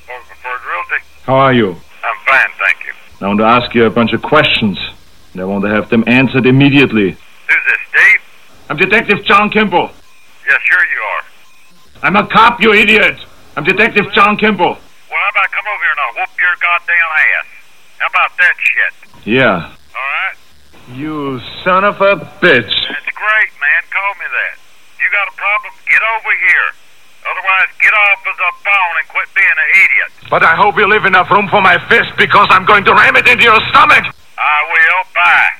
Ford Realty. How are you? I'm fine, thank you. I want to ask you a bunch of questions, and I want to have them answered immediately. Who's this, Steve? I'm Detective John Kimball. Yes, sure you are. I'm a cop, you idiot! I'm Detective John Kimball. Well, how about I come over here and I'll whoop your goddamn ass? How about that shit? Yeah. All right? You son of a bitch. That's great, man. Call me that. You got a problem? Get over here. Otherwise, get off of the phone and quit being an idiot. But I hope you leave enough room for my fist, because I'm going to ram it into your stomach! I will. Bye.